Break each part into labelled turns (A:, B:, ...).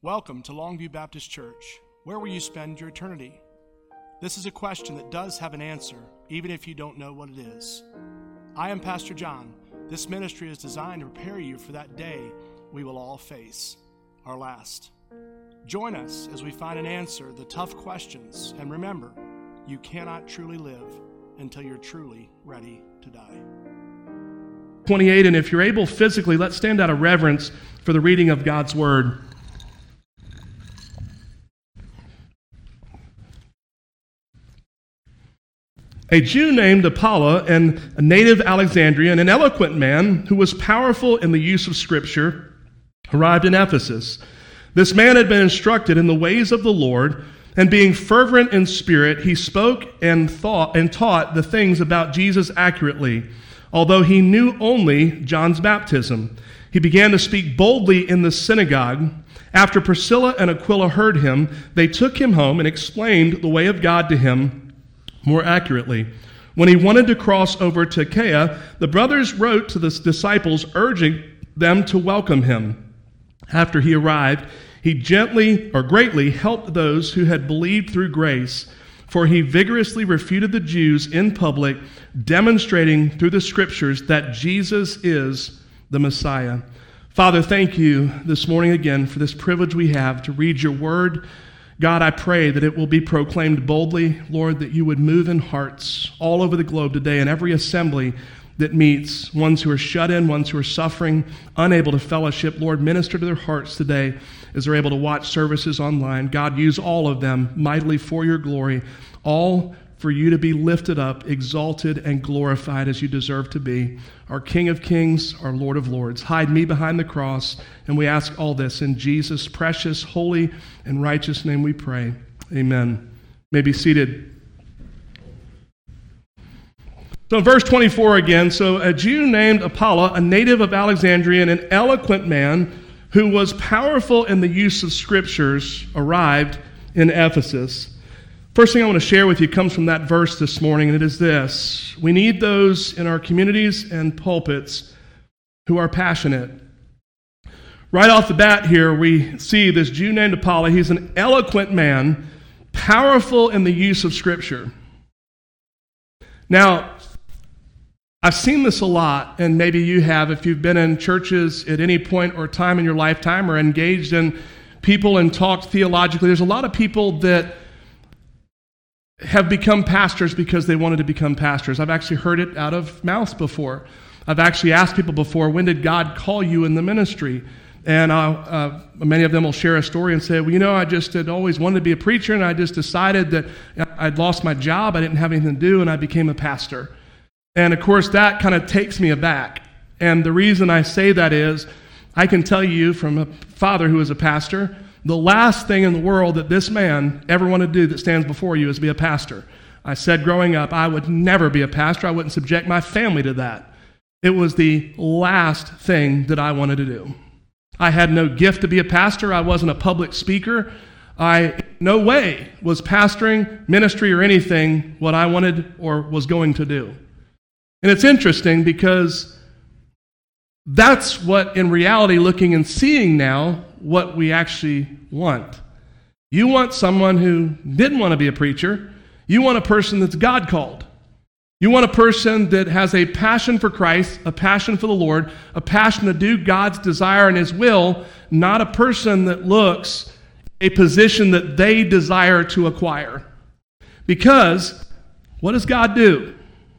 A: Welcome to Longview Baptist Church. Where will you spend your eternity? This is a question that does have an answer, even if you don't know what it is. I am Pastor John. This ministry is designed to prepare you for that day we will all face, our last. Join us as we find an answer to the tough questions, and remember, you cannot truly live until you're truly ready to die.
B: 28, and if you're able physically, let's stand out of reverence for the reading of God's Word. A Jew named Apollos, and a native Alexandrian, an eloquent man who was powerful in the use of Scripture, arrived in Ephesus. This man had been instructed in the ways of the Lord, and being fervent in spirit, he spoke and taught the things about Jesus accurately, although he knew only John's baptism. He began to speak boldly in the synagogue. After Priscilla and Aquila heard him, they took him home and explained the way of God to him more accurately. When he wanted to cross over to Achaia, the brothers wrote to the disciples, urging them to welcome him. After he arrived, he greatly helped those who had believed through grace, for he vigorously refuted the Jews in public, demonstrating through the Scriptures that Jesus is the Messiah. Father, thank you this morning again for this privilege we have to read your word. God, I pray that it will be proclaimed boldly, Lord, that you would move in hearts all over the globe today in every assembly that meets, ones who are shut in, ones who are suffering, unable to fellowship. Lord, minister to their hearts today as they're able to watch services online. God, use all of them mightily for your glory, all for you to be lifted up, exalted, and glorified as you deserve to be. Our King of Kings, our Lord of Lords. Hide me behind the cross, and we ask all this in Jesus' precious, holy, and righteous name we pray. Amen. You may be seated. So in verse 24 again, so a Jew named Apollos, a native of Alexandria, and an eloquent man who was powerful in the use of Scriptures, arrived in Ephesus. First thing I want to share with you comes from that verse this morning, and it is this. We need those in our communities and pulpits who are passionate. Right off the bat here, we see this Jew named Apollos. He's an eloquent man, powerful in the use of Scripture. Now, I've seen this a lot, and maybe you have if you've been in churches at any point or time in your lifetime or engaged in people and talked theologically. There's a lot of people that have become pastors because they wanted to become pastors. I've actually heard it out of mouths before. I've actually asked people before, when did God call you in the ministry? And many of them will share a story and say, well, I just had always wanted to be a preacher, and I just decided that I'd lost my job, I didn't have anything to do, and I became a pastor. And of course, that kind of takes me aback. And the reason I say that is, I can tell you from a father who is a pastor, the last thing in the world that this man ever wanted to do that stands before you is be a pastor. I said growing up, I would never be a pastor. I wouldn't subject my family to that. It was the last thing that I wanted to do. I had no gift to be a pastor. I wasn't a public speaker. I, no way, was pastoring, ministry, or anything what I wanted or was going to do. And it's interesting because that's what, in reality, looking and seeing now, what we actually want. You want someone who didn't want to be a preacher. You want a person that's God called. You want a person that has a passion for Christ, a passion for the Lord, a passion to do God's desire and His will, not a person that looks a position that they desire to acquire. Because what does God do?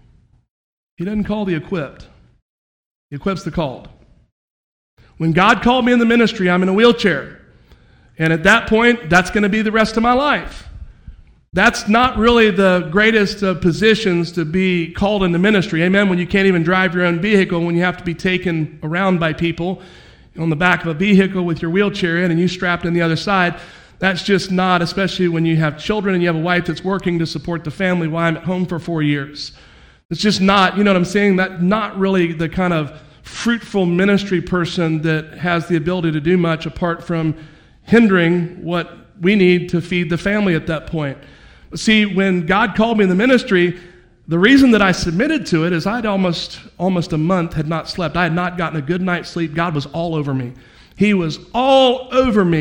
B: He doesn't call the equipped. He equips the called. When God called me in the ministry, I'm in a wheelchair. And at that point, that's going to be the rest of my life. That's not really the greatest of positions to be called into ministry. Amen? When you can't even drive your own vehicle, when you have to be taken around by people on the back of a vehicle with your wheelchair in and you strapped in the other side, that's just not, especially when you have children and you have a wife that's working to support the family while I'm at home for 4 years. It's just not, you know what I'm saying? That's not really the kind of fruitful ministry person that has the ability to do much apart from hindering what we need to feed the family at that point. See, when God called me in the ministry, the reason that I submitted to it is I'd almost a month had not slept. I had not gotten a good night's sleep. God was all over me. He was all over me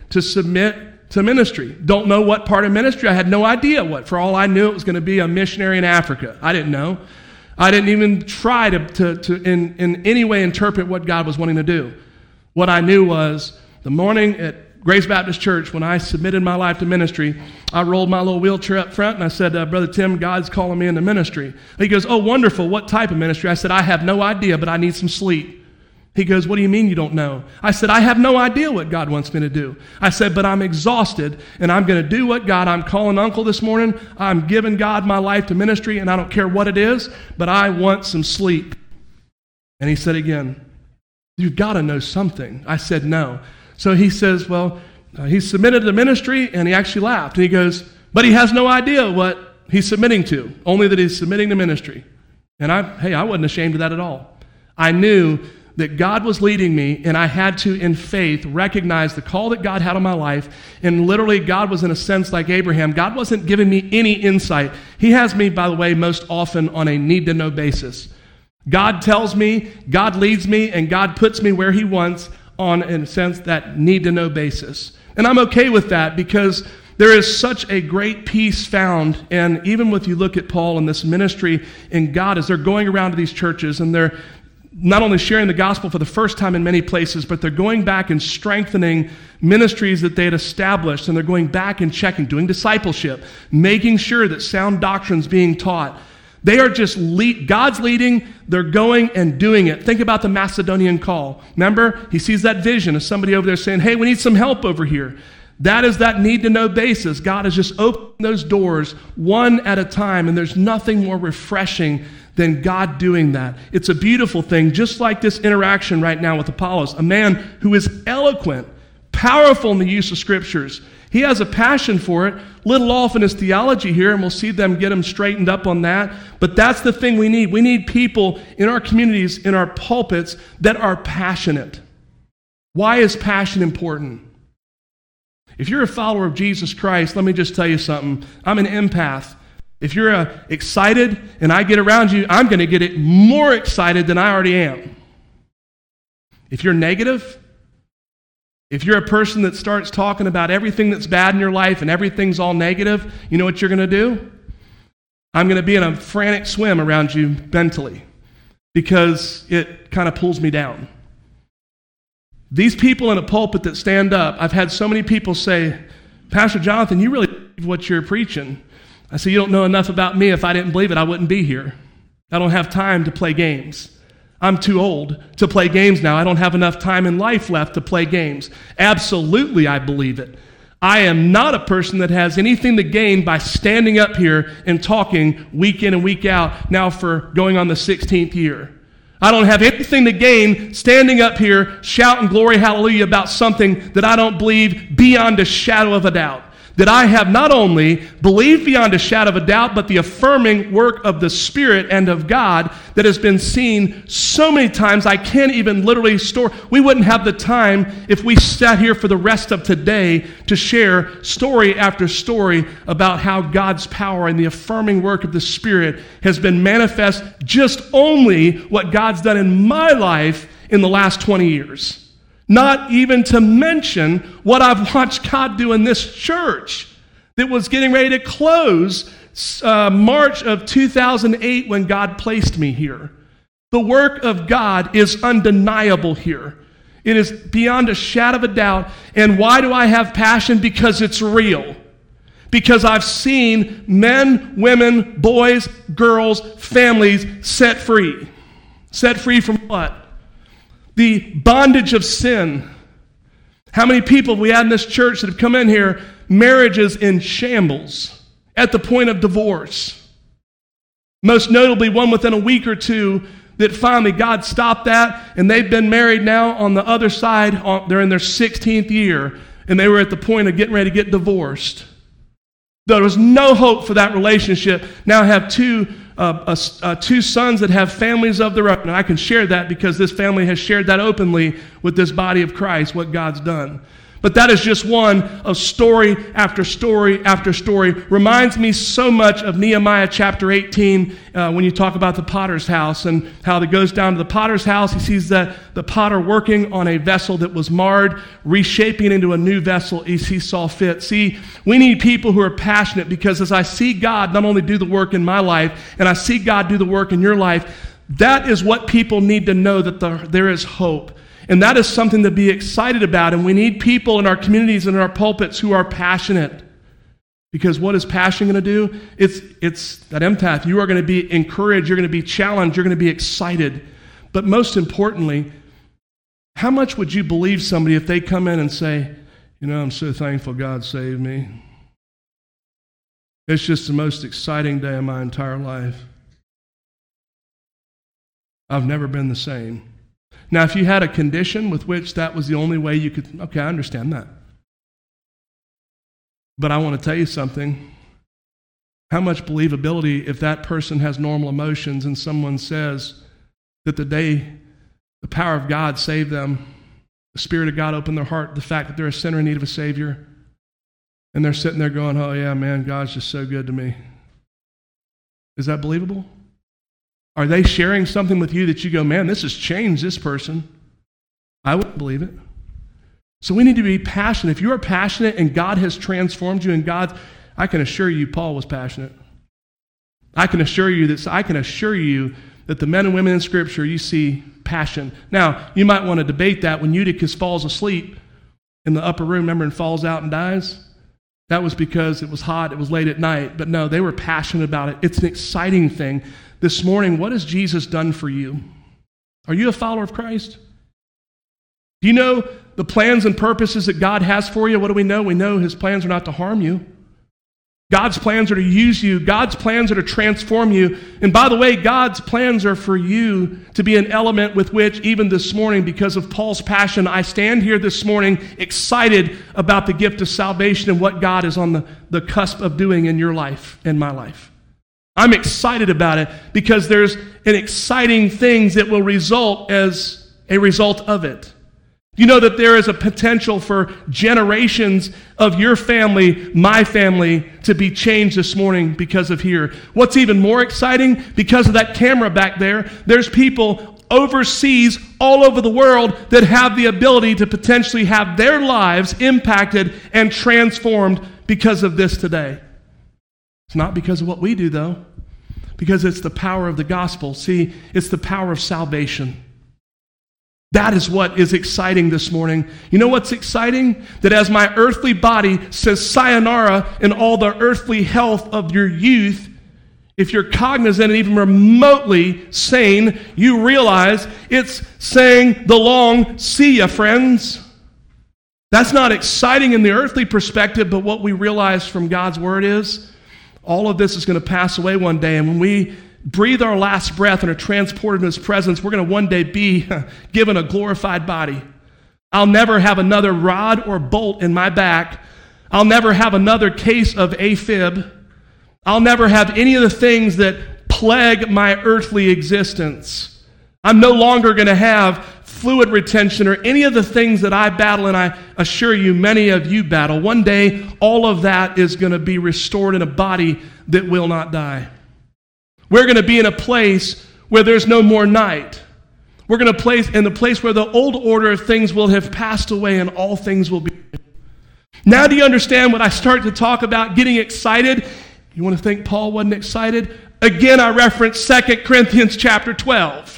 B: to submit to ministry. Don't know what part of ministry. I had no idea what. For all I knew, it was going to be a missionary in Africa. I didn't know. I didn't even try to in any way interpret what God was wanting to do. What I knew was the morning at Grace Baptist Church, when I submitted my life to ministry, I rolled my little wheelchair up front and I said, Brother Tim, God's calling me into ministry. He goes, oh, wonderful. What type of ministry? I said, I have no idea, but I need some sleep. He goes, what do you mean you don't know? I said, I have no idea what God wants me to do. I said, but I'm exhausted, and I'm going to do what God, I'm calling Uncle this morning. I'm giving God my life to ministry, and I don't care what it is, but I want some sleep. And he said again, you've got to know something. I said, no. So he says, well, he submitted to ministry, and he actually laughed. And he goes, but he has no idea what he's submitting to, only that he's submitting to ministry. And I wasn't ashamed of that at all. I knew that God was leading me, and I had to, in faith, recognize the call that God had on my life. And literally, God was in a sense like Abraham. God wasn't giving me any insight. He has me, by the way, most often on a need-to-know basis. God tells me, God leads me, and God puts me where he wants on, in a sense, that need-to-know basis. And I'm okay with that because there is such a great peace found, and even if you look at Paul and this ministry in God, as they're going around to these churches, and they're not only sharing the gospel for the first time in many places, but they're going back and strengthening ministries that they had established, and they're going back and checking, doing discipleship, making sure that sound doctrine's being taught. They are just, God's leading, they're going and doing it. Think about the Macedonian call. Remember, he sees that vision of somebody over there saying, hey, we need some help over here. That is that need-to-know basis. God is just opening those doors one at a time, and there's nothing more refreshing than God doing that. It's a beautiful thing, just like this interaction right now with Apollos, a man who is eloquent, powerful in the use of scriptures. He has a passion for it, little off in his theology here, and we'll see them get him straightened up on that. But that's the thing we need. We need people in our communities, in our pulpits, that are passionate. Why is passion important? If you're a follower of Jesus Christ, let me just tell you something. I'm an empath. If you're excited and I get around you, I'm going to get it more excited than I already am. If you're negative, if you're a person that starts talking about everything that's bad in your life and everything's all negative, you know what you're going to do? I'm going to be in a frantic swim around you mentally because it kind of pulls me down. These people in a pulpit that stand up, I've had so many people say, Pastor Jonathan, you really believe what you're preaching. I say, you don't know enough about me. If I didn't believe it, I wouldn't be here. I don't have time to play games. I'm too old to play games now. I don't have enough time in life left to play games. Absolutely, I believe it. I am not a person that has anything to gain by standing up here and talking week in and week out now for going on the 16th year. I don't have anything to gain standing up here shouting glory hallelujah about something that I don't believe beyond a shadow of a doubt. That I have not only believed beyond a shadow of a doubt, but the affirming work of the Spirit and of God that has been seen so many times I can't even literally store. We wouldn't have the time if we sat here for the rest of today to share story after story about how God's power and the affirming work of the Spirit has been manifest, just only what God's done in my life in the last 20 years. Not even to mention what I've watched God do in this church that was getting ready to close March of 2008 when God placed me here. The work of God is undeniable here. It is beyond a shadow of a doubt. And why do I have passion? Because it's real. Because I've seen men, women, boys, girls, families set free. Set free from what? The bondage of sin. How many people have we had in this church that have come in here, marriages in shambles, at the point of divorce? Most notably, one within a week or two that finally God stopped that, and they've been married now on the other side. They're in their 16th year, and they were at the point of getting ready to get divorced. There was no hope for that relationship. Now I have two sons that have families of their own. And I can share that because this family has shared that openly with this body of Christ, what God's done. But that is just one of story after story after story. Reminds me so much of Nehemiah chapter 18 when you talk about the potter's house and how it goes down to the potter's house. He sees the potter working on a vessel that was marred, reshaping it into a new vessel as he saw fit. See, we need people who are passionate, because as I see God not only do the work in my life, and I see God do the work in your life, that is what people need to know, that there is hope. And that is something to be excited about. And we need people in our communities and in our pulpits who are passionate. Because what is passion going to do? It's that empath. You are going to be encouraged. You're going to be challenged. You're going to be excited. But most importantly, how much would you believe somebody if they come in and say, I'm so thankful God saved me. It's just the most exciting day of my entire life. I've never been the same. Now, if you had a condition with which that was the only way you could, okay, I understand that. But I want to tell you something. How much believability if that person has normal emotions and someone says that the day the power of God saved them, the Spirit of God opened their heart, the fact that they're a sinner in need of a Savior, and they're sitting there going, oh yeah, man, God's just so good to me. Is that believable? Are they sharing something with you that you go, man, this has changed this person? I wouldn't believe it. So we need to be passionate. If you are passionate and God has transformed you, and I can assure you, Paul was passionate. I can assure you that the men and women in Scripture, you see passion. Now, you might want to debate that when Eutychus falls asleep in the upper room, remember, and falls out and dies. That was because it was hot, it was late at night. But no, they were passionate about it. It's an exciting thing. This morning, what has Jesus done for you? Are you a follower of Christ? Do you know the plans and purposes that God has for you? What do we know? We know His plans are not to harm you. God's plans are to use you. God's plans are to transform you. And by the way, God's plans are for you to be an element with which, even this morning, because of Paul's passion, I stand here this morning excited about the gift of salvation and what God is on the cusp of doing in your life, in my life. I'm excited about it because there's an exciting things that will result as a result of it. You know that there is a potential for generations of your family, my family, to be changed this morning because of here. What's even more exciting, because of that camera back there, there's people overseas all over the world that have the ability to potentially have their lives impacted and transformed because of this today. It's not because of what we do, though, because it's the power of the gospel. See, it's the power of salvation. That is what is exciting this morning. You know what's exciting? That as my earthly body says sayonara in all the earthly health of your youth, if you're cognizant and even remotely sane, you realize it's saying the long see ya, friends. That's not exciting in the earthly perspective, but what we realize from God's word is all of this is going to pass away one day, and when we breathe our last breath and are transported in His presence, we're going to one day be given a glorified body. I'll never have another rod or bolt in my back. I'll never have another case of AFib. I'll never have any of the things that plague my earthly existence. I'm no longer going to have fluid retention or any of the things that I battle, and I assure you many of you battle. One day, all of that is going to be restored in a body that will not die. We're going to be in a place where there's no more night. We're going to place in the place where the old order of things will have passed away and all things will be new. Now do you understand when I start to talk about getting excited? You want to think Paul wasn't excited? Again, I reference 2 Corinthians chapter 12.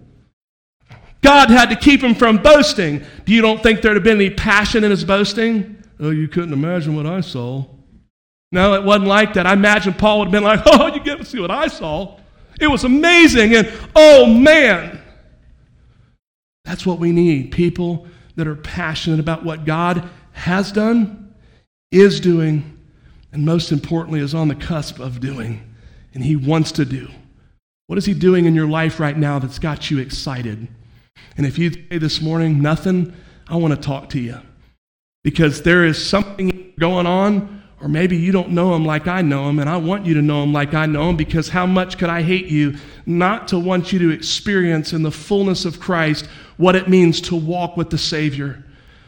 B: God had to keep him from boasting. Do you don't think there'd have been any passion in his boasting? Oh, you couldn't imagine what I saw. No, it wasn't like that. I imagine Paul would have been like, oh, you get to see what I saw. It was amazing, and oh, man. That's what we need, people that are passionate about what God has done, is doing, and most importantly, is on the cusp of doing, and He wants to do. What is He doing in your life right now that's got you excited? And if you say this morning, nothing, I want to talk to you, because there is something going on. Or maybe you don't know Him like I know Him, and I want you to know Him like I know Him, because how much could I hate you not to want you to experience in the fullness of Christ what it means to walk with the Savior,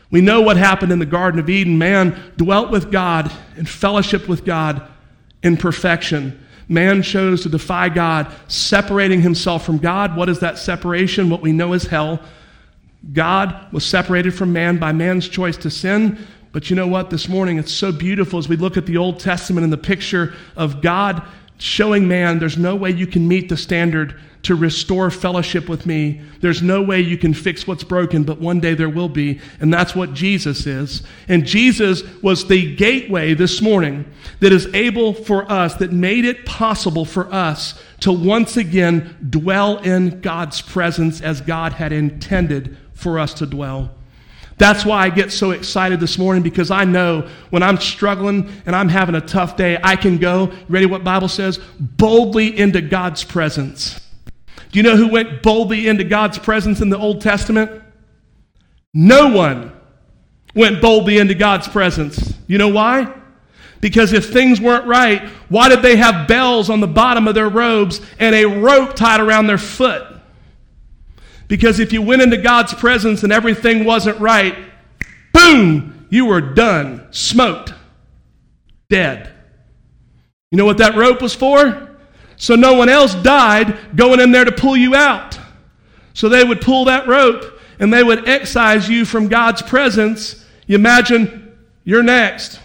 B: We know what happened in the Garden of Eden. Man dwelt with God and fellowshiped with God in perfection. Man chose to defy God, separating himself from God. What is that separation? What we know as hell. God was separated from man by man's choice to sin. But you know what? This morning, it's so beautiful as we look at the Old Testament and the picture of God showing man there's no way you can meet the standard to restore fellowship with me. There's no way you can fix what's broken, but one day there will be. And that's what Jesus is. And Jesus was the gateway this morning that is able for us, that made it possible for us to once again dwell in God's presence as God had intended for us to dwell. That's why I get so excited this morning, because I know when I'm struggling and I'm having a tough day, I can go, ready what Bible says, boldly into God's presence. Do you know who went boldly into God's presence in the Old Testament? No one went boldly into God's presence. You know why? Because if things weren't right, why did they have bells on the bottom of their robes and a rope tied around their foot? Because if you went into God's presence and everything wasn't right, boom, you were done, smoked, dead. You know what that rope was for? So no one else died going in there to pull you out. So they would pull that rope and they would excise you from God's presence. You imagine you're next.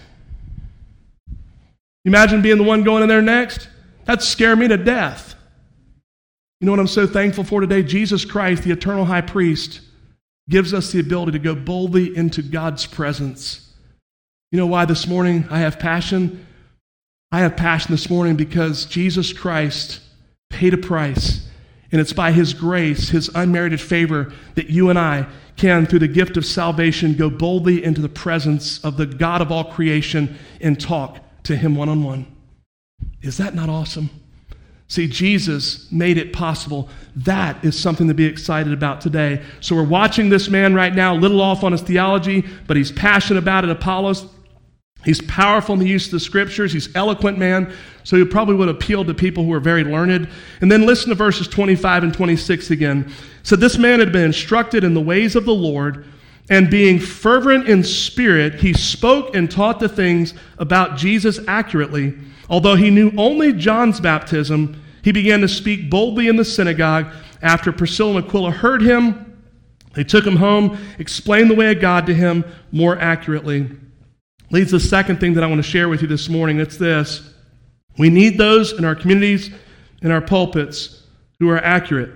B: You imagine being the one going in there next? That'd scare me to death. You know what I'm so thankful for today? Jesus Christ, the eternal high priest, gives us the ability to go boldly into God's presence. You know why this morning I have passion? I have passion this morning because Jesus Christ paid a price, and it's by His grace, His unmerited favor, that you and I can, through the gift of salvation, go boldly into the presence of the God of all creation and talk to Him one-on-one. Is that not awesome? See, Jesus made it possible. That is something to be excited about today. So we're watching this man right now, a little off on his theology, but he's passionate about it, Apollos. He's powerful in the use of the Scriptures. He's an eloquent man, so he probably would appeal to people who are very learned. And then listen to verses 25 and 26 again. So this man had been instructed in the ways of the Lord, and being fervent in spirit, he spoke and taught the things about Jesus accurately. Although he knew only John's baptism, he began to speak boldly in the synagogue. After Priscilla and Aquila heard him, they took him home, explained the way of God to him more accurately. Leads to the second thing that I want to share with you this morning. It's this. We need those in our communities, in our pulpits, who are accurate.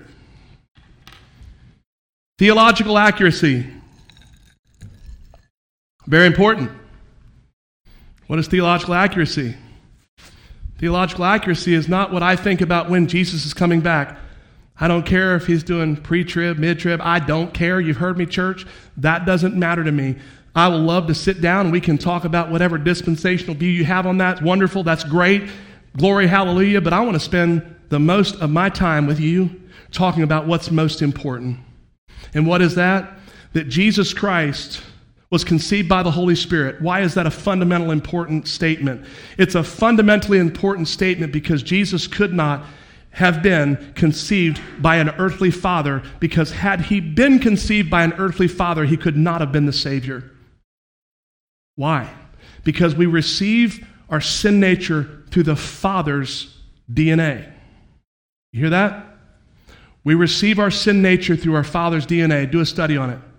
B: Theological accuracy. Very important. What is theological accuracy? Theological accuracy is not what I think about when Jesus is coming back. I don't care if he's doing pre-trib, mid-trib. I don't care. You've heard me, church. That doesn't matter to me. I will love to sit down and we can talk about whatever dispensational view you have on that. It's wonderful. That's great. Glory, hallelujah. But I want to spend the most of my time with you talking about what's most important. And what is that? That Jesus Christ was conceived by the Holy Spirit. Why is that a fundamental important statement? It's a fundamentally important statement because Jesus could not have been conceived by an earthly father, because had he been conceived by an earthly father, he could not have been the Savior. Why? Because we receive our sin nature through the Father's DNA. You hear that? We receive our sin nature through our Father's DNA. Do a study on it.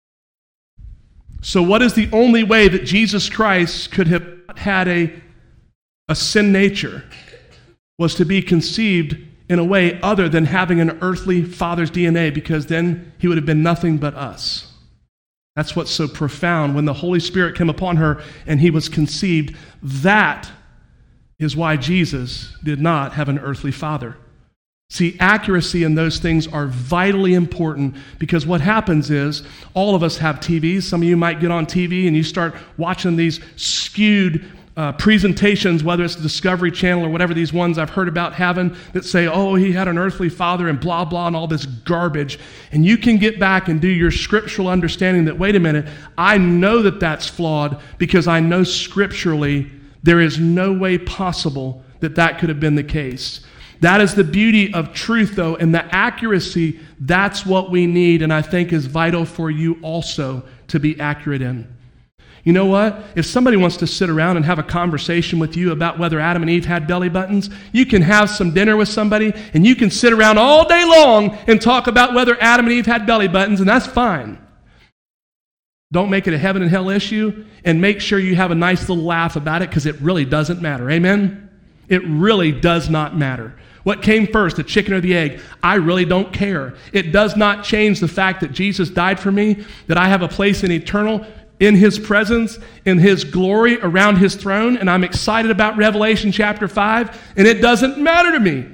B: So what is the only way that Jesus Christ could have had a sin nature? Was to be conceived in a way other than having an earthly father's DNA, because then he would have been nothing but us. That's what's so profound. When the Holy Spirit came upon her and he was conceived, that is why Jesus did not have an earthly father. See, accuracy in those things are vitally important, because what happens is all of us have TVs. Some of you might get on TV and you start watching these skewed presentations, whether it's the Discovery Channel or whatever these ones I've heard about having, that say, oh, he had an earthly father and blah, blah, and all this garbage. And you can get back and do your scriptural understanding that, wait a minute, I know that that's flawed because I know scripturally there is no way possible that that could have been the case. That is the beauty of truth, though, and the accuracy, that's what we need, and I think is vital for you also to be accurate in. You know what? If somebody wants to sit around and have a conversation with you about whether Adam and Eve had belly buttons, you can have some dinner with somebody and you can sit around all day long and talk about whether Adam and Eve had belly buttons, and that's fine. Don't make it a heaven and hell issue, and make sure you have a nice little laugh about it, because it really doesn't matter. Amen? It really does not matter. What came first, the chicken or the egg? I really don't care. It does not change the fact that Jesus died for me, that I have a place in His presence, in His glory, around His throne, and I'm excited about Revelation chapter 5, and it doesn't matter to me.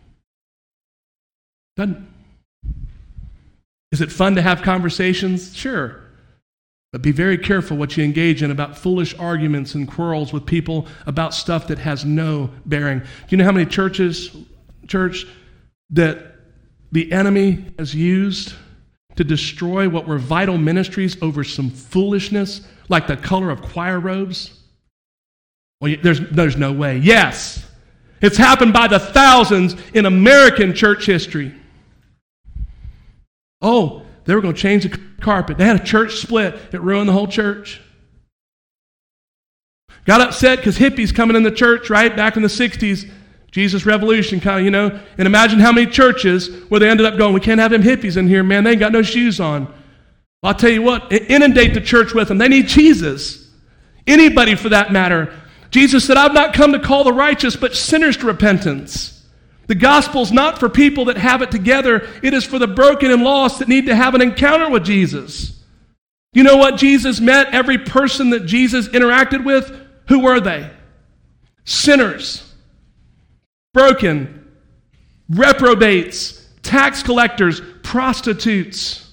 B: Is it fun to have conversations? Sure. But be very careful what you engage in about foolish arguments and quarrels with people about stuff that has no bearing. Do you know how many church, that the enemy has used to destroy what were vital ministries over some foolishness, like the color of choir robes? Well, there's no way. Yes, it's happened by the thousands in American church history. Oh, they were going to change the carpet. They had a church split. It ruined the whole church. Got upset because hippies coming in the church, right, back in the 60s. Jesus Revolution kind of, and imagine how many churches where they ended up going, we can't have them hippies in here, man. They ain't got no shoes on. Well, I'll tell you what, inundate the church with them. They need Jesus. Anybody for that matter. Jesus said, I've not come to call the righteous, but sinners to repentance. The gospel's not for people that have it together. It is for the broken and lost that need to have an encounter with Jesus. You know what Jesus met? Every person that Jesus interacted with, who were they? Sinners. Broken. Reprobates. Tax collectors. Prostitutes.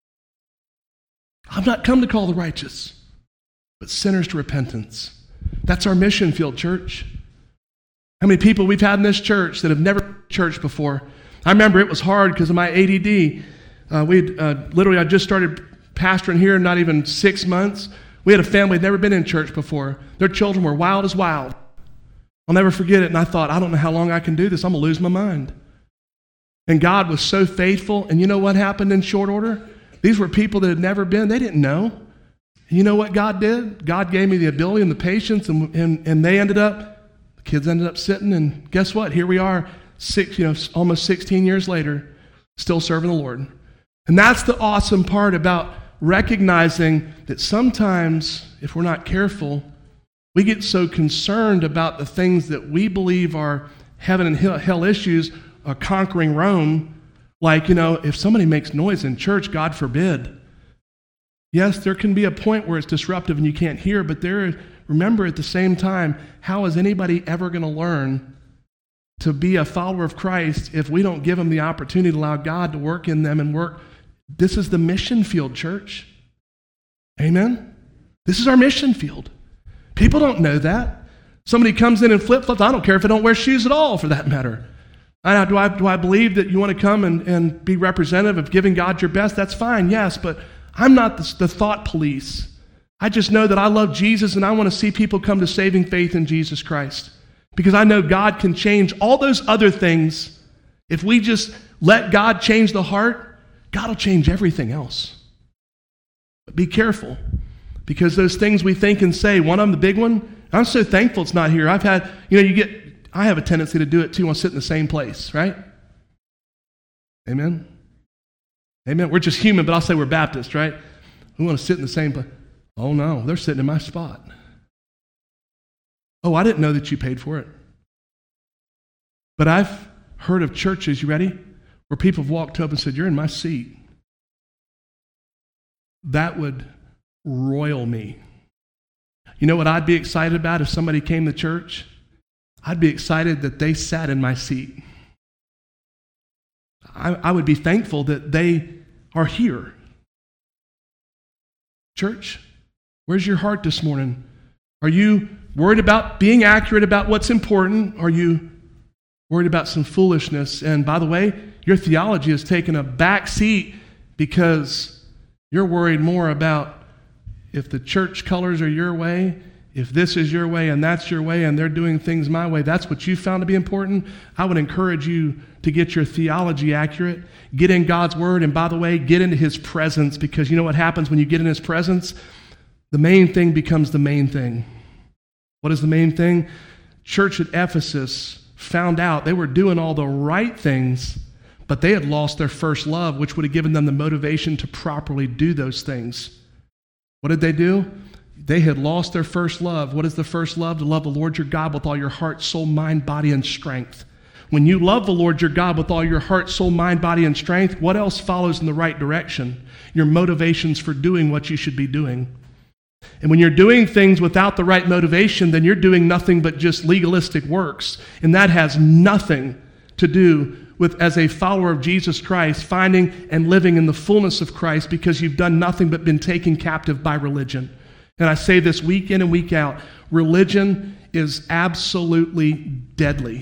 B: I've not come to call the righteous, but sinners to repentance. That's our mission field, church. How many people we've had in this church that have never been to church before? I remember it was hard because of my ADD. I just started pastoring here, not even 6 months. We had a family that had never been in church before. Their children were wild as wild. I'll never forget it, and I thought, I don't know how long I can do this. I'm going to lose my mind. And God was so faithful, and you know what happened in short order? These were people that had never been. They didn't know. You know what God did? God gave me the ability and the patience, and they ended up, the kids ended up sitting, and guess what? Here we are, almost 16 years later, still serving the Lord. And that's the awesome part about recognizing that sometimes, if we're not careful, we get so concerned about the things that we believe are heaven and hell issues, conquering Rome, like, if somebody makes noise in church, God forbid. Yes, there can be a point where it's disruptive and you can't hear, but remember at the same time, how is anybody ever going to learn to be a follower of Christ if we don't give them the opportunity to allow God to work in them and work? This is the mission field, church. Amen? This is our mission field. People don't know that. Somebody comes in and flip-flops. I don't care if I don't wear shoes at all, for that matter. Do I believe that you want to come and be representative of giving God your best? That's fine, yes, but I'm not the thought police. I just know that I love Jesus and I want to see people come to saving faith in Jesus Christ. Because I know God can change all those other things. If we just let God change the heart, God will change everything else. But be careful, because those things we think and say, one of them, the big one, I'm so thankful it's not here. I have a tendency to do it too. I want to sit in the same place, right? Amen? Amen. We're just human, but I'll say we're Baptist, right? We want to sit in the same place. Oh no, they're sitting in my spot. Oh, I didn't know that you paid for it. But I've heard of churches, you ready, where people have walked up and said, you're in my seat. That would roil me. You know what I'd be excited about if somebody came to church? I'd be excited that they sat in my seat. I would be thankful that they are here. Church, where's your heart this morning? Are you worried about being accurate about what's important? Are you worried about some foolishness? And by the way, your theology has taken a back seat because you're worried more about if the church colors are your way, if this is your way and that's your way and they're doing things my way, that's what you found to be important, I would encourage you to get your theology accurate, get in God's word, and by the way, get into his presence, because you know what happens when you get in his presence? The main thing becomes the main thing. What is the main thing? Church at Ephesus found out they were doing all the right things, but they had lost their first love, which would have given them the motivation to properly do those things. What did they do? They had lost their first love. What is the first love? To love the Lord your God with all your heart, soul, mind, body, and strength. When you love the Lord your God with all your heart, soul, mind, body, and strength, what else follows in the right direction? Your motivations for doing what you should be doing. And when you're doing things without the right motivation, then you're doing nothing but just legalistic works. And that has nothing to do with, as a follower of Jesus Christ, finding and living in the fullness of Christ, because you've done nothing but been taken captive by religion. And I say this week in and week out, religion is absolutely deadly.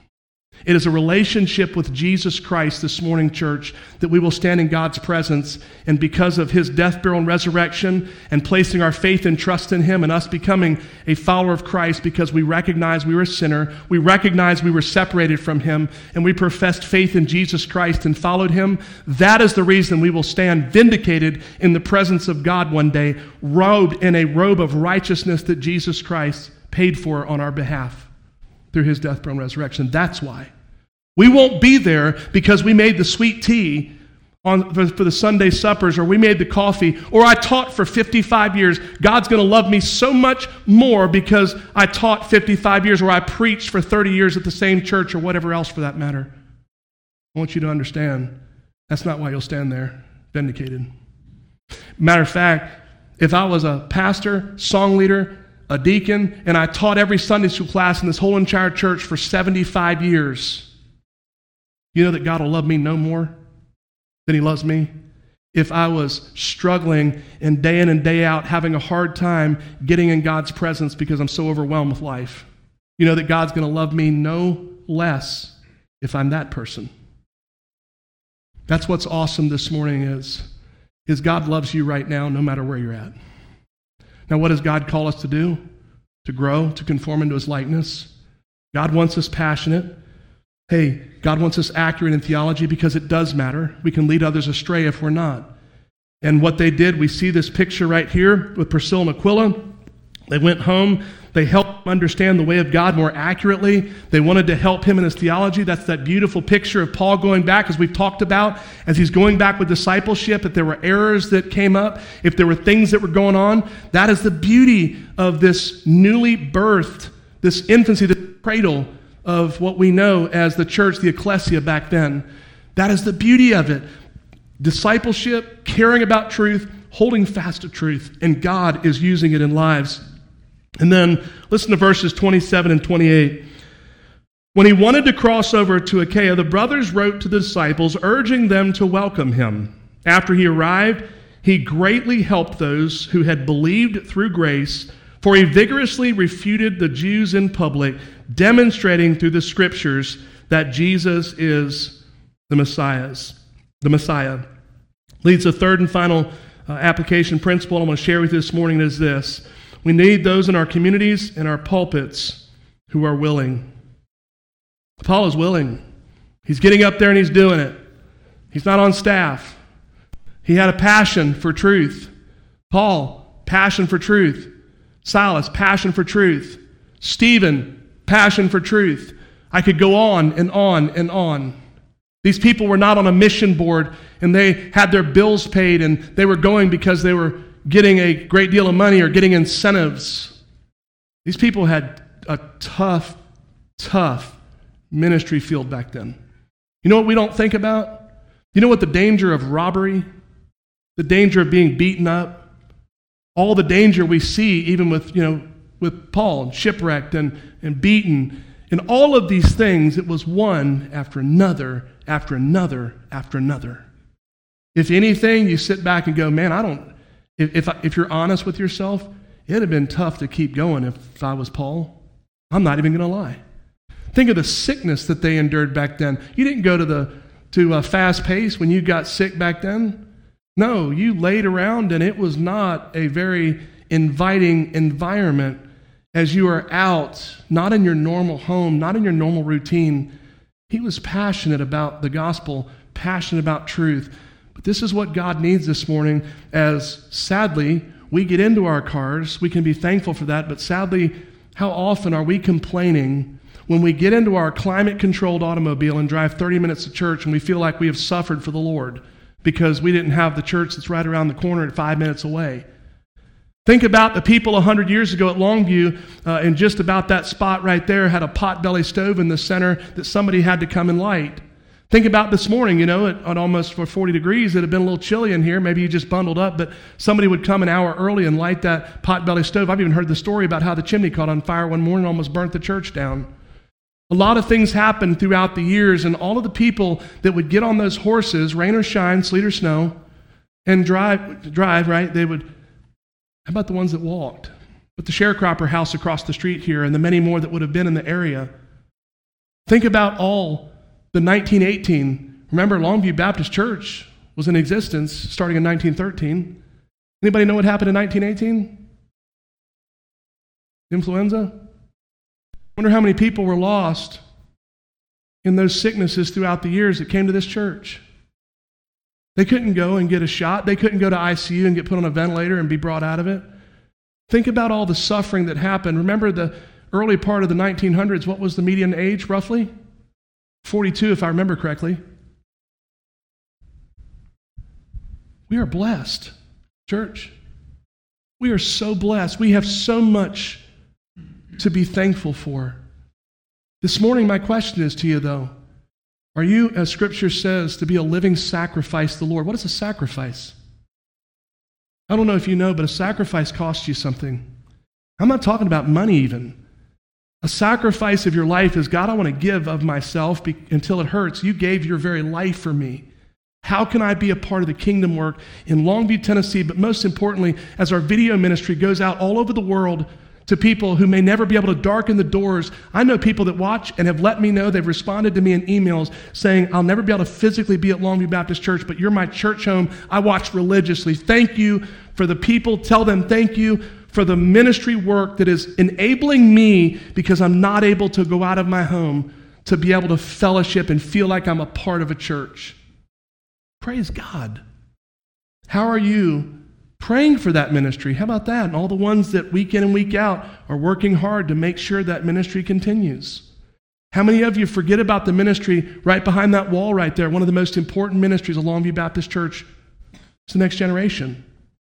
B: It is a relationship with Jesus Christ this morning, church, that we will stand in God's presence, and because of his death, burial, and resurrection, and placing our faith and trust in him, and us becoming a follower of Christ because we recognize we were a sinner, we recognize we were separated from him, and we professed faith in Jesus Christ and followed him, that is the reason we will stand vindicated in the presence of God one day, robed in a robe of righteousness that Jesus Christ paid for on our behalf through his death, burial, and resurrection. That's why. We won't be there because we made the sweet tea for the Sunday suppers, or we made the coffee, or I taught for 55 years. God's going to love me so much more because I taught 55 years, or I preached for 30 years at the same church, or whatever else for that matter. I want you to understand, that's not why you'll stand there vindicated. Matter of fact, if I was a pastor, song leader, a deacon, and I taught every Sunday school class in this whole entire church for 75 years, you know that God will love me no more than he loves me? If I was struggling and day in and day out having a hard time getting in God's presence because I'm so overwhelmed with life, you know that God's going to love me no less if I'm that person. That's what's awesome this morning is God loves you right now no matter where you're at. Now, what does God call us to do? To grow, to conform into his likeness. God wants us passionate. Hey, God wants us accurate in theology because it does matter. We can lead others astray if we're not. And what they did, we see this picture right here with Priscilla and Aquila. They went home. They helped him understand the way of God more accurately. They wanted to help him in his theology. That's that beautiful picture of Paul going back, as we've talked about, as he's going back with discipleship. If there were errors that came up, if there were things that were going on, that is the beauty of this newly birthed, this infancy, the cradle of what we know as the church, the ecclesia back then. That is the beauty of it. Discipleship, caring about truth, holding fast to truth, and God is using it in lives. And then listen to verses 27 and 28. When he wanted to cross over to Achaia, the brothers wrote to the disciples, urging them to welcome him. After he arrived, he greatly helped those who had believed through grace, for he vigorously refuted the Jews in public, demonstrating through the scriptures that Jesus is the Messiah. Leads to the third and final application principle I want to share with you this morning is this. We need those in our communities and our pulpits who are willing. Paul is willing. He's getting up there and he's doing it. He's not on staff. He had a passion for truth. Paul, passion for truth. Silas, passion for truth. Stephen, passion for truth. I could go on and on and on. These people were not on a mission board and they had their bills paid and they were going because they were getting a great deal of money or getting incentives. These people had a tough ministry field back then. You know what we don't think about? You know what the danger of robbery, the danger of being beaten up, all the danger we see even with Paul, shipwrecked and beaten, and all of these things, it was one after another, after another, after another. If anything, you sit back and go, man, if you're honest with yourself, it'd have been tough to keep going if I was Paul. I'm not even going to lie. Think of the sickness that they endured back then. You didn't go to a fast pace when you got sick back then. No, you laid around and it was not a very inviting environment. as you are out, not in your normal home, not in your normal routine, he was passionate about the gospel, passionate about truth. But this is what God needs this morning, as sadly, we get into our cars. We can be thankful for that, but sadly, how often are we complaining when we get into our climate-controlled automobile and drive 30 minutes to church and we feel like we have suffered for the Lord because we didn't have the church that's right around the corner at 5 minutes away? Think about the people 100 years ago at Longview, and just about that spot right there had a potbelly stove in the center that somebody had to come and light. Think about this morning, at almost 40 degrees, it had been a little chilly in here. Maybe you just bundled up, but somebody would come an hour early and light that potbelly stove. I've even heard the story about how the chimney caught on fire one morning and almost burnt the church down. A lot of things happened throughout the years, and all of the people that would get on those horses, rain or shine, sleet or snow, and drive, right? They would, how about the ones that walked? But the sharecropper house across the street here and the many more that would have been in the area. Think about all the 1918, remember Longview Baptist Church was in existence starting in 1913. Anybody know what happened in 1918? Influenza? Wonder how many people were lost in those sicknesses throughout the years that came to this church. They couldn't go and get a shot. They couldn't go to ICU and get put on a ventilator and be brought out of it. Think about all the suffering that happened. Remember the early part of the 1900s, what was the median age roughly? 42, if I remember correctly. We are blessed, church. We are so blessed. We have so much to be thankful for. This morning, my question is to you, though. Are you, as Scripture says, to be a living sacrifice to the Lord? What is a sacrifice? I don't know if you know, but a sacrifice costs you something. I'm not talking about money even. A sacrifice of your life is, God, I want to give of myself until it hurts. You gave your very life for me. How can I be a part of the kingdom work in Longview, Tennessee, but most importantly, as our video ministry goes out all over the world to people who may never be able to darken the doors? I know people that watch and have let me know, they've responded to me in emails saying, I'll never be able to physically be at Longview Baptist Church, but you're my church home. I watch religiously. Thank you for the people. Tell them thank you for the ministry work that is enabling me, because I'm not able to go out of my home, to be able to fellowship and feel like I'm a part of a church. Praise God. How are you praying for that ministry? How about that? And all the ones that week in and week out are working hard to make sure that ministry continues. How many of you forget about the ministry right behind that wall right there? One of the most important ministries of Longview Baptist Church is the next generation.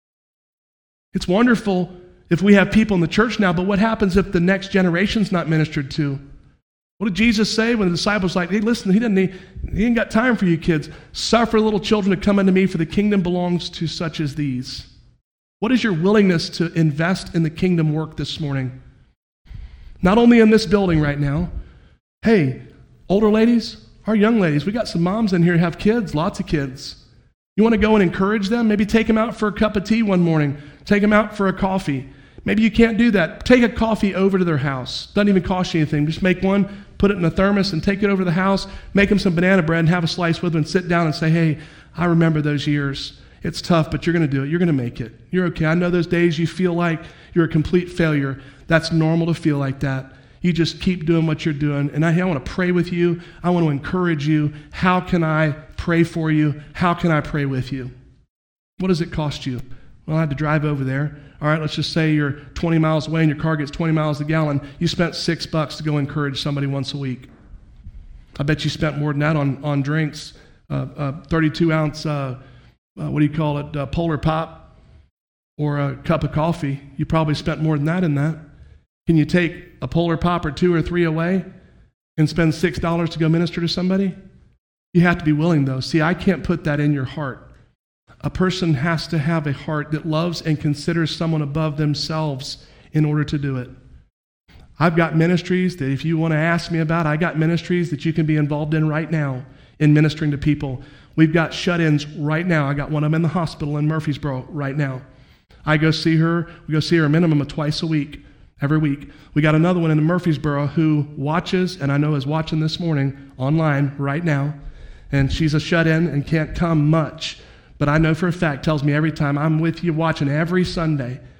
B: It's wonderful if we have people in the church now, but what happens if the next generation's not ministered to? What did Jesus say when the disciples were like, hey, listen, he ain't got time for you kids. Suffer little children to come unto me, for the kingdom belongs to such as these. What is your willingness to invest in the kingdom work this morning? Not only in this building right now. Hey, older ladies, our young ladies, we got some moms in here who have kids, lots of kids. You want to go and encourage them? Maybe take them out for a cup of tea one morning. Take them out for a coffee. Maybe you can't do that. Take a coffee over to their house. Doesn't even cost you anything. Just make one, put it in a thermos, and take it over to the house. Make them some banana bread and have a slice with them and sit down and say, hey, I remember those years. It's tough, but you're going to do it. You're going to make it. You're okay. I know those days you feel like you're a complete failure. That's normal to feel like that. You just keep doing what you're doing. And I want to pray with you. I want to encourage you. How can I pray for you? How can I pray with you? What does it cost you? Well, I had to drive over there. All right, let's just say you're 20 miles away and your car gets 20 miles a gallon. You spent $6 to go encourage somebody once a week. I bet you spent more than that on drinks. 32-ounce, Polar Pop or a cup of coffee. You probably spent more than that in that. Can you take a Polar Pop or 2 or 3 away and spend $6 to go minister to somebody? You have to be willing, though. See, I can't put that in your heart. A person has to have a heart that loves and considers someone above themselves in order to do it. I've got ministries that if you want to ask me about, I got ministries that you can be involved in right now in ministering to people. We've got shut-ins right now. I got one of them in the hospital in Murfreesboro right now. I go see her. We go see her a minimum of twice a week, every week. We got another one in Murfreesboro who watches, and I know is watching this morning online right now, and she's a shut-in and can't come much. But I know for a fact, tells me every time, I'm with you watching every Sunday.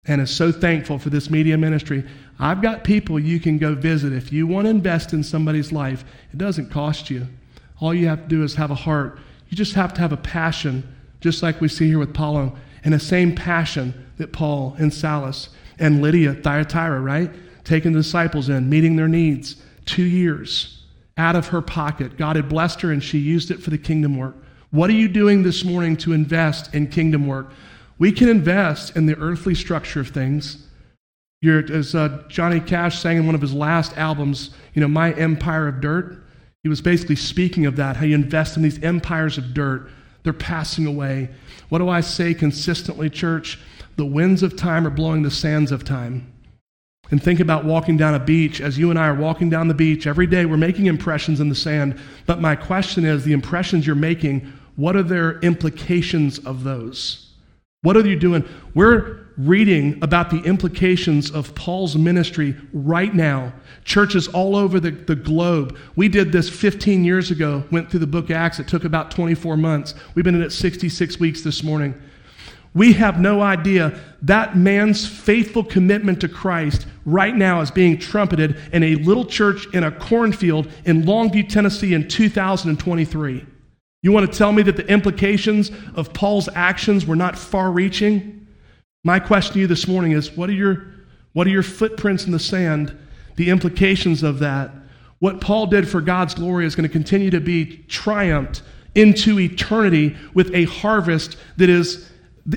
B: and is so thankful for this media ministry. I've got people you can go visit. If you want to invest in somebody's life, it doesn't cost you. All you have to do is have a heart. You just have to have a passion, just like we see here with Paulo, and the same passion that Paul and Silas and Lydia, Thyatira, right? Taking the disciples in, meeting their needs. 2 years out of her pocket. God had blessed her and she used it for the kingdom work. What are you doing this morning to invest in kingdom work? We can invest in the earthly structure of things. As Johnny Cash sang in one of his last albums, My Empire of Dirt, he was basically speaking of that, how you invest in these empires of dirt. They're passing away. What do I say consistently, church? The winds of time are blowing the sands of time. And think about walking down a beach. As you and I are walking down the beach every day, we're making impressions in the sand. But my question is, the impressions you're making, what are their implications of those? What are you doing? We're reading about the implications of Paul's ministry right now. Churches all over the globe. We did this 15 years ago, went through the book of Acts. It took about 24 months. We've been in it 66 weeks this morning. We have no idea that man's faithful commitment to Christ right now is being trumpeted in a little church in a cornfield in Longview, Tennessee in 2023. You want to tell me that the implications of Paul's actions were not far-reaching? My question to you this morning is, what are your footprints in the sand, the implications of that? What Paul did for God's glory is going to continue to be triumphed into eternity with a harvest that is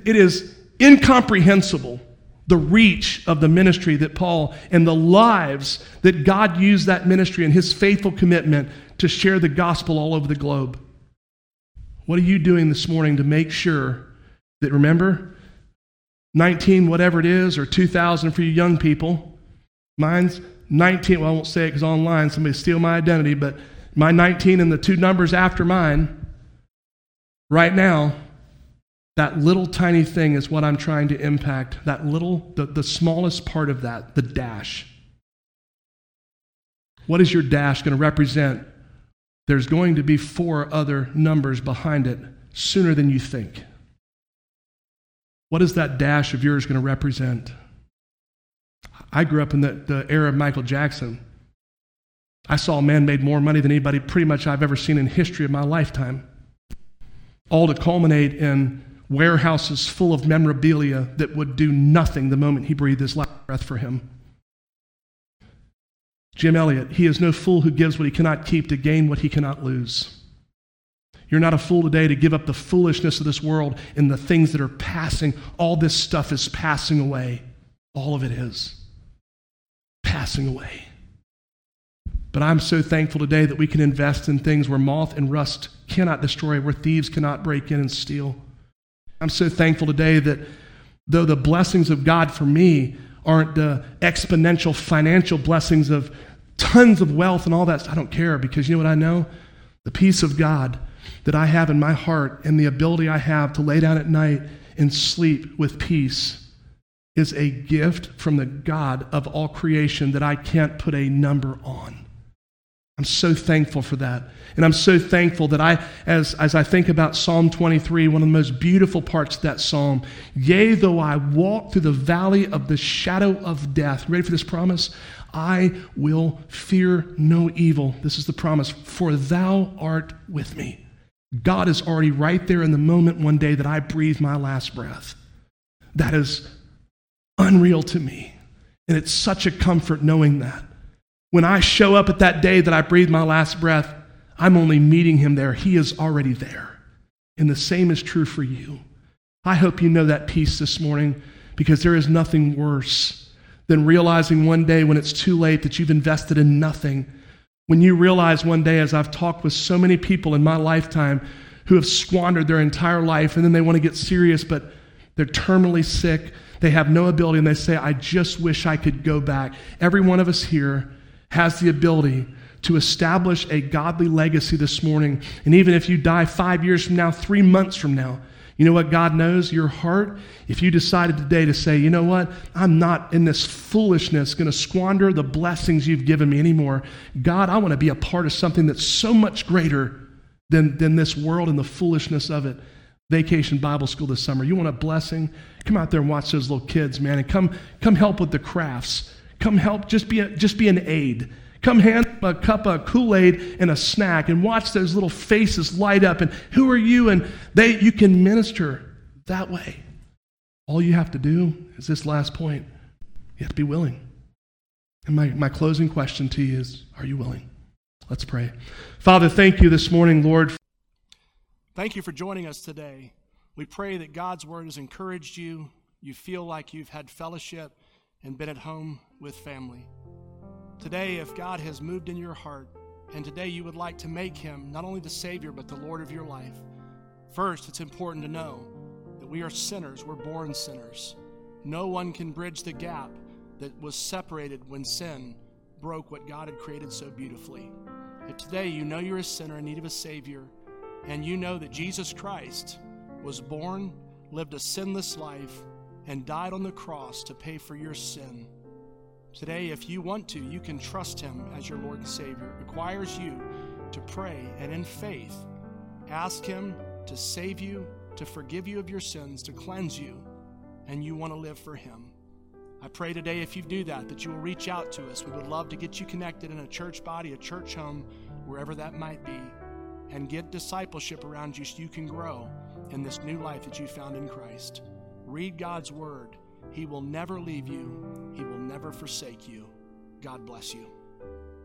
B: incomprehensible. The reach of the ministry that Paul and the lives that God used that ministry and his faithful commitment to share the gospel all over the globe. What are you doing this morning to make sure that, remember, 19 whatever it is, or 2,000 for you young people, mine's 19, well I won't say it because online somebody steal my identity, but my 19 and the two numbers after mine, right now, that little tiny thing is what I'm trying to impact, that little, the smallest part of that, the dash. What is your dash going to represent? There's going to be 4 other numbers behind it sooner than you think. What is that dash of yours going to represent? I grew up in the era of Michael Jackson. I saw a man made more money than anybody pretty much I've ever seen in history of my lifetime. All to culminate in warehouses full of memorabilia that would do nothing the moment he breathed his last breath for him. Jim Elliott, he is no fool who gives what he cannot keep to gain what he cannot lose. You're not a fool today to give up the foolishness of this world and the things that are passing. All this stuff is passing away. All of it is passing away. But I'm so thankful today that we can invest in things where moth and rust cannot destroy, where thieves cannot break in and steal. I'm so thankful today that though the blessings of God for me aren't the exponential financial blessings of tons of wealth and all that, I don't care, because you know what I know? The peace of God that I have in my heart and the ability I have to lay down at night and sleep with peace is a gift from the God of all creation that I can't put a number on. I'm so thankful for that. And I'm so thankful that as I think about Psalm 23, one of the most beautiful parts of that psalm, yea, though I walk through the valley of the shadow of death. Ready for this promise? I will fear no evil. This is the promise. For thou art with me. God is already right there in the moment one day that I breathe my last breath. That is unreal to me. And it's such a comfort knowing that. When I show up at that day that I breathe my last breath, I'm only meeting him there. He is already there. And the same is true for you. I hope you know that peace this morning, because there is nothing worse than realizing one day when it's too late that you've invested in nothing. When you realize one day, as I've talked with so many people in my lifetime who have squandered their entire life, and then they want to get serious, but they're terminally sick, they have no ability, and they say, I just wish I could go back. Every one of us here has the ability to establish a godly legacy this morning. And even if you die 5 years from now, 3 months from now, you know what God knows? Your heart. If you decided today to say, you know what? I'm not in this foolishness going to squander the blessings you've given me anymore. God, I want to be a part of something that's so much greater than this world and the foolishness of it. Vacation Bible School this summer. You want a blessing? Come out there and watch those little kids, man, and come help with the crafts. Come help, just be an aid. Come hand them a cup of Kool-Aid and a snack and watch those little faces light up. And who are you? And you can minister that way. All you have to do is this last point. You have to be willing. And my closing question to you is, are you willing? Let's pray. Father, thank you this morning, Lord.
A: Thank you for joining us today. We pray that God's word has encouraged you. You feel like you've had fellowship and been at home with family. Today, if God has moved in your heart, and today you would like to make him not only the Savior, but the Lord of your life, first, it's important to know that we are sinners. We're born sinners. No one can bridge the gap that was separated when sin broke what God had created so beautifully. If today you know you're a sinner in need of a Savior, and you know that Jesus Christ was born, lived a sinless life, and died on the cross to pay for your sin. Today, if you want to, you can trust him as your Lord and Savior. It requires you to pray and in faith ask him to save you, to forgive you of your sins, to cleanse you, and you want to live for him. I pray today if you do that you will reach out to us. We would love to get you connected in a church body, a church home, wherever that might be, and get discipleship around you so you can grow in this new life that you found in Christ. Read God's word. He will never leave you. He will never forsake you. God bless you.